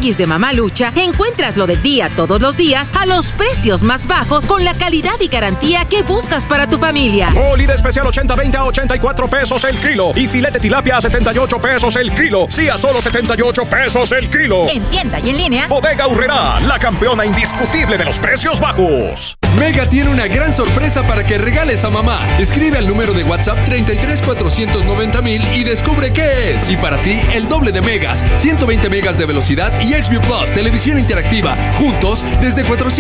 Tianguis de Mamalucha encuentras lo del día todos los días a los precios más bajos con la calidad y garantía que buscas para tu familia. Molida especial 80-20 a 84 pesos el kilo. Y filete tilapia a 78 pesos el kilo. Sí, a solo 78 pesos el kilo. En tienda y en línea. Bodega Aurrerá, la campeona indiscutible de los precios bajos. Mega tiene una gran sorpresa para que regales a mamá. Escribe al número de WhatsApp 33 490 000 y descubre qué es. Y para ti, el doble de megas, 120 megas de velocidad y XView Plus, televisión interactiva, juntos desde 400